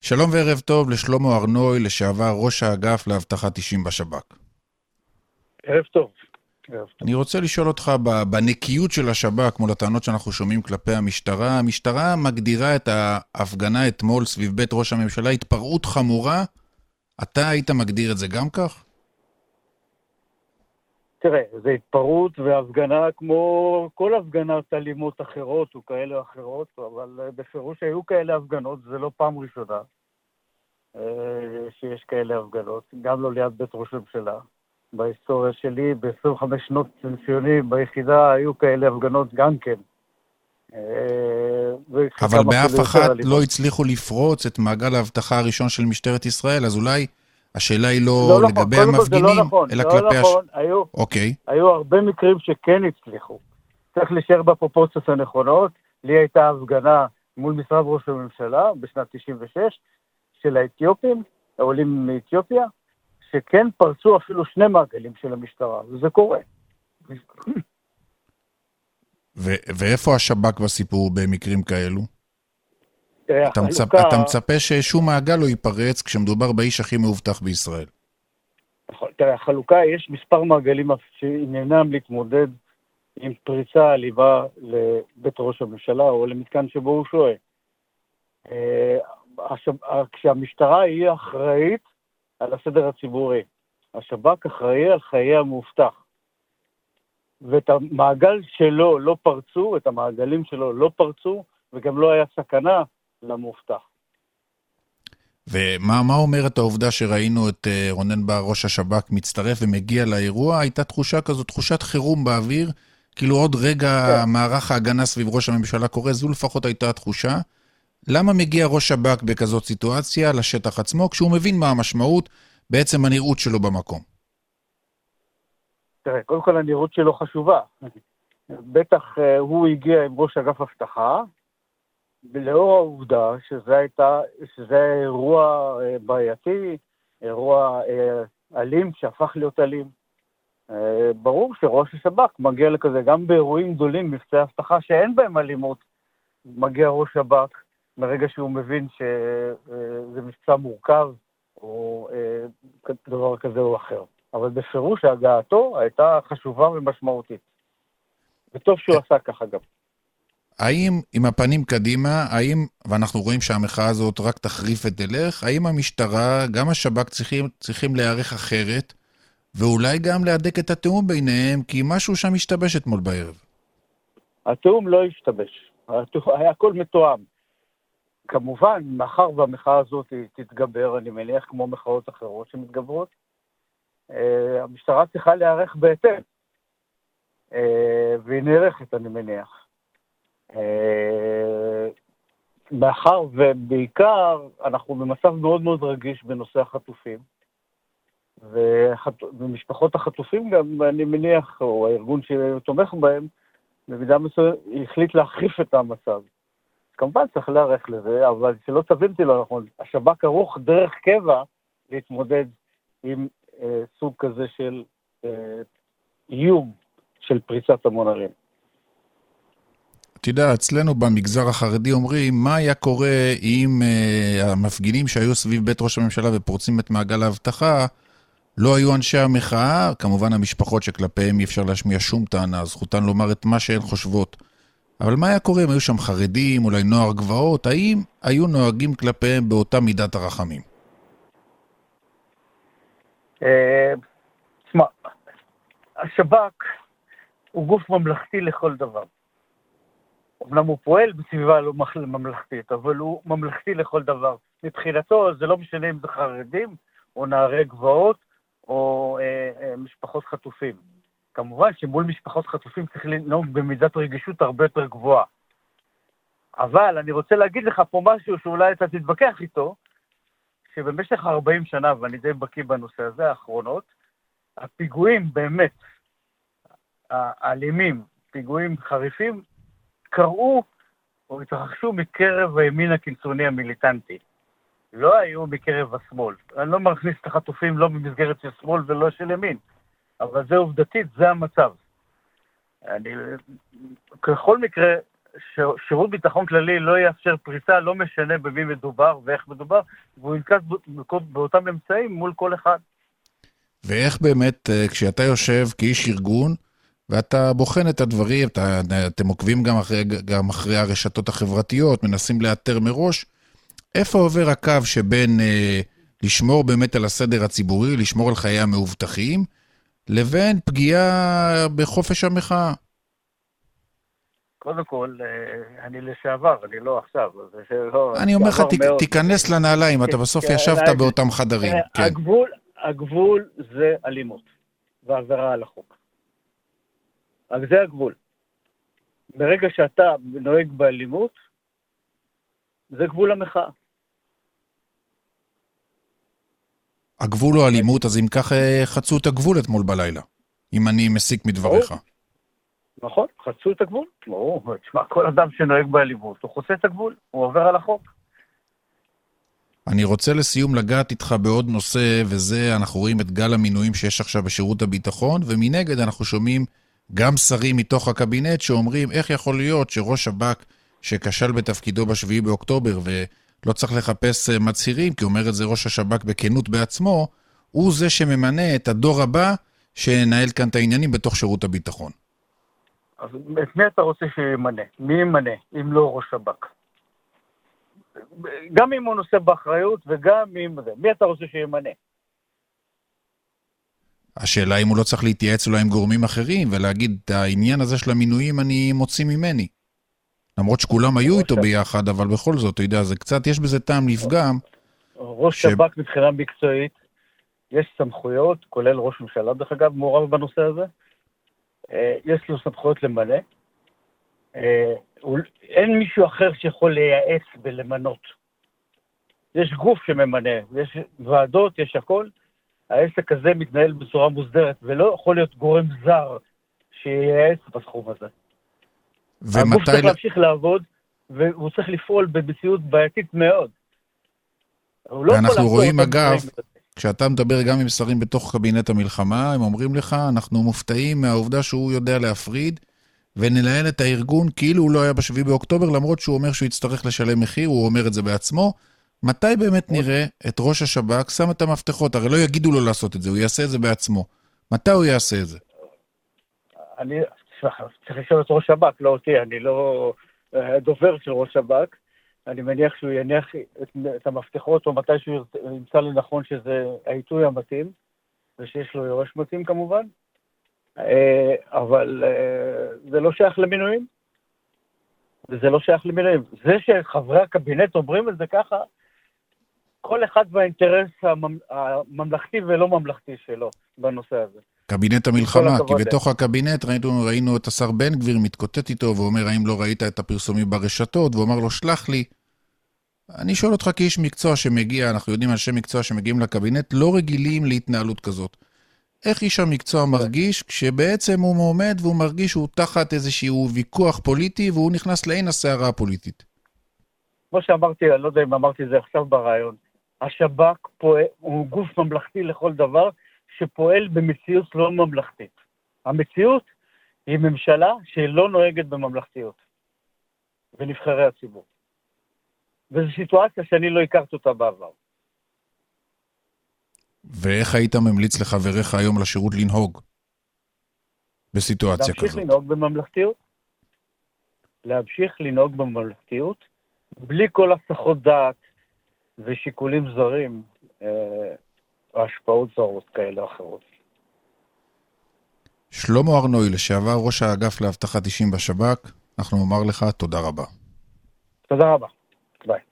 שלום וערב טוב לשלמה ארנוי, לשעבר ראש האגף לאבטחת אישים בשב"כ. ערב טוב. ערב טוב. אני רוצה לשאול אותך בנקיות של השב"כ מול הטענות שאנחנו שומעים כלפי המשטרה. המשטרה מגדירה את ההפגנה אתמול סביב בית ראש הממשלה התפרעות חמורה. אתה היית מגדיר את זה גם כך? תראה, זה התפרעות והפגנה כמו כל הפגנות אלימות אחרות וכאלה או אחרות, אבל בפירוש היו כאלה הפגנות, זה לא פעם ראשונה שיש כאלה הפגנות, גם לא ליד בית ראש הממשלה. בהיסטוריה שלי, ב-25 שנות ציוני ביחידה, היו כאלה הפגנות גם כן. אבל באף אחת לא הצליחו לפרוץ את מעגל ההבטחה הראשון של משטרת ישראל, אז אולי השאלה היא לא לגבי המפגינים, אלא כלפי אוקיי. היו הרבה מקרים שכן הצליחו. צריך להישאר בפרופורציות הנכונות. לי הייתה הפגנה מול משרד ראש הממשלה בשנת 96 של האתיופים, העולים מאתיופיה, שכן פרצו אפילו 2 מעגלים של המשטרה, וזה קורה. ואיפה השב"כ בסיפור במקרים כאלו? אתה מצפה ששום מעגל לא ייפרץ כשמדובר באיש הכי מאובטח בישראל. תראה, החלוקה, יש מספר מעגלים שעניינם להתמודד עם פריצה אלימה לבית ראש הממשלה או למתקן שבו הוא שוהה. כשהמשטרה היא אחראית על הסדר הציבורי, השב"כ אחראי על חיי המאובטח. ואת המעגל שלו לא פרצו, את המעגלים שלו לא פרצו, וגם לא היה סכנה למאובטח. ומה אומרת העובדה שראינו את רונן בר, ראש השב"כ, מצטרף ומגיע לאירוע? הייתה תחושה כזו, תחושת חירום באוויר, כאילו עוד רגע מערך ההגנה סביב ראש הממשלה קורה, זו לפחות הייתה התחושה. למה מגיע ראש שב"כ בכזאת סיטואציה לשטח עצמו, כשהוא מבין מה המשמעות, בעצם הנראות שלו במקום? תראה, קודם כל הנראות שלו חשובה. בטח הוא הגיע עם ראש אגף אבטחה, ולאור העובדה שזה אירוע בעייתי, אירוע אלים שהפך להיות אלים. ברור שראש השב"כ מגיע לכזה, גם באירועים גדולים, מבצעי אבטחה שאין בהם אלימות, מגיע ראש שב"כ, מרגע שהוא מבין שזה מבצע מורכב, או דבר כזה או אחר. אבל בפירוש הגעתו הייתה חשובה ומשמעותית. וטוב שהוא עשה ככה גם. האם, עם הפנים קדימה, ואנחנו רואים שהמחאה הזאת רק תחריף ותלך, האם המשטרה, גם השב"כ צריכים להיערך אחרת, ואולי גם להדק את התאום ביניהם, כי משהו שם השתבש אתמול בערב? התאום לא השתבש. היה הכל מתואם. כמובן, מאחר והמחאה הזאת תתגבר, אני מניח כמו מחאות אחרות שמתגברות, המשטרה צריכה להיערך בהתאם. והיא נערכת, אני מניח. מאחר ובעיקר אנחנו במצב מאוד מאוד רגיש בנושא החטופים, ומשפחות החטופים גם, אני מניח, או הארגון שתומך בהם, במידה מסוימת החליט להחריף את המצב. כמובן צריך להיערך לזה, אבל שלא תבינתי לו נכון, השב"כ ערוך דרך קבע להתמודד עם סוג כזה של איום של פריצת המון ערים. אתה יודע, אצלנו במגזר החרדי אומרים, מה היה קורה אם המפגינים שהיו סביב בית ראש הממשלה ופורצים את מעגל ההבטחה, לא היו אנשי המחאה, כמובן המשפחות שכלפיהם אי אפשר להשמיע שום טענה, זכותן לומר את מה שהן חושבות. אבל מה היה קורה אם היו שם חרדים, אולי נוער גבעות, האם היו נוהגים כלפיהם באותה מידת הרחמים? תשמע, השב"כ הוא גוף ממלכתי לכל דבר. אמנם הוא פועל בסביבה לא ממלכתית, אבל הוא ממלכתי לכל דבר. מבחינתו זה לא משנה אם זה חרדים, או נערי גבעות, או משפחות חטופים. כמובן שמול משפחות חטופים צריך לנהוג במידת רגישות הרבה יותר גבוהה. אבל אני רוצה להגיד לך פה משהו שאולי אתה תתווכח איתו, שבמשך 40 שנה, ואני די בקיא בנושא הזה, האחרונות, הפיגועים באמת, האלימים, פיגועים חריפים, קראו או התרחשו מקרב הימין הקיצוני המיליטנטי. לא היו מקרב השמאל. אני לא מכניס את החטופים לא במסגרת של שמאל ולא של ימין. אבל זה עובדתית, זה המצב. ככל מקרה, ששירות ביטחון כללי לא יאפשר פריצה, לא משנה במי מדובר ואיך מדובר, והוא ינקט באותם אמצעים מול כל אחד. ואיך באמת, כשאתה יושב כאיש ארגון, ואתה בוחן את הדברים, אתם עוקבים גם אחרי הרשתות החברתיות, מנסים לאתר מראש, איפה עובר הקו שבין לשמור באמת על הסדר הציבורי, לשמור על חיי המאובטחים, לבין פגיעה בחופש המחאה? קודם כל, אני לשעבר, אני לא עכשיו. אני אומר לך, תיכנס לנעליים, אתה בסוף ישבת באותם חדרים. הגבול זה אלימות, ועבירה על החוק. אז זה הגבול. ברגע שאתה נוהג באלימות, זה גבול המחאה. הגבול הוא אלימות, אז אם כך חצו את הגבול אתמול בלילה, אם אני מסיק מדבריך. נכון, חצו את הגבול. תשמע, כל אדם שנוהג באלימות, הוא חוצה את הגבול, הוא עובר על החוק. אני רוצה לסיום לגעת איתך בעוד נושא, וזה אנחנו רואים את גל המינויים שיש עכשיו בשירות הביטחון, ומנגד אנחנו שומעים גם שרים מתוך הקבינט שאומרים איך יכול להיות שראש שב"כ שכשל בתפקידו ב7 באוקטובר ולא צריך לחפש מצהירים, כי אומר את זה ראש השב"כ בכנות בעצמו, הוא זה שממנה את הדור הבא שנהל כאן את העניינים בתוך שירות הביטחון. אז את מי אתה רוצה שימנה? מי ימנה אם לא ראש שב"כ? גם אם הוא נושא באחריות וגם אם זה. מי אתה רוצה שימנה? השאלה אם הוא לא צריך להתייעץ אולי עם גורמים אחרים ולהגיד, את העניין הזה של המינויים אני מוציא ממני. למרות שכולם היו איתו ביחד, אבל בכל זאת, אתה יודע, זה קצת, יש בזה טעם לפגם. ראש שב"כ מבחינה מקצועית, יש סמכויות, כולל ראש ממשלה דרך אגב, מעורב בנושא הזה. יש לו סמכויות למלא. אין מישהו אחר שיכול לייעץ ולמנות. יש גוף שממנה, יש ועדות, יש הכל. העסק הזה מתנהל בצורה מוסדרת, ולא יכול להיות גורם זר שייעץ בתחום הזה. הגוף צריך להמשיך לעבוד, והוא צריך לפעול במציאות בעייתית מאוד. ואנחנו רואים אגב, כשאתה מדבר גם עם שרים בתוך קבינט המלחמה, הם אומרים לך, אנחנו מופתעים מהעובדה שהוא יודע להפריד, וננהל את הארגון כאילו הוא לא היה ב7 באוקטובר, למרות שהוא אומר שהוא יצטרך לשלם מחיר, הוא אומר את זה בעצמו. מתי באמת נראה את ראש השב"כ שם את המפתחות? הרי לא יגידו לו לעשות את זה, הוא יעשה את זה בעצמו. מתי הוא יעשה את זה? אני צריך לשאול את ראש שב"כ, לא אותי, אני לא דובר של ראש שב"כ. אני מניח שהוא יניח את המפתחות, או מתי שהוא ימצא לנכון שזה העיתוי המתאים, ושיש לו יורש מתאים כמובן. אבל זה לא שייך למינויים. וזה לא שייך למינויים. זה שחברי הקבינט אומרים את זה ככה, כל אחד והאינטרס הממלכתי ולא ממלכתי שלו בנושא הזה. קבינט המלחמה, כי בתוך הקבינט ראינו את השר בן גביר מתקוטט איתו, ואומר, האם לא ראית את הפרסומים ברשתות, ואומר לו, שלח לי. אני שואל אותך כאיש מקצוע שמגיע, אנחנו יודעים אנשי מקצוע שמגיעים לקבינט, לא רגילים להתנהלות כזאת. איך איש המקצוע מרגיש כשבעצם הוא עומד והוא מרגיש שהוא תחת איזשהו ויכוח פוליטי, והוא נכנס לעין הסערה הפוליטית? כמו שאמרתי, אני לא יודע אם אמרתי זה עכשיו ברעיון, השב"כ הוא גוף ממלכתי לכל דבר, שפועל במציאות לא ממלכתית. המציאות היא ממשלה שלא נוהגת בממלכתיות, ונבחרי הציבור. וזו סיטואציה שאני לא הכרתי אותה בעבר. ואיך היית ממליץ לחבריך היום לשירות לנהוג בסיטואציה כזאת? להמשיך לנהוג בממלכתיות. להמשיך לנהוג בממלכתיות, בלי כל הסחות דעת ושיקולים זרים, או השפעות זרות כאלה או אחרות. שלמה ארנוי, לשעבר ראש האגף לאבטחת אישים בשב"כ, אנחנו נאמר לך תודה רבה. תודה רבה. ביי.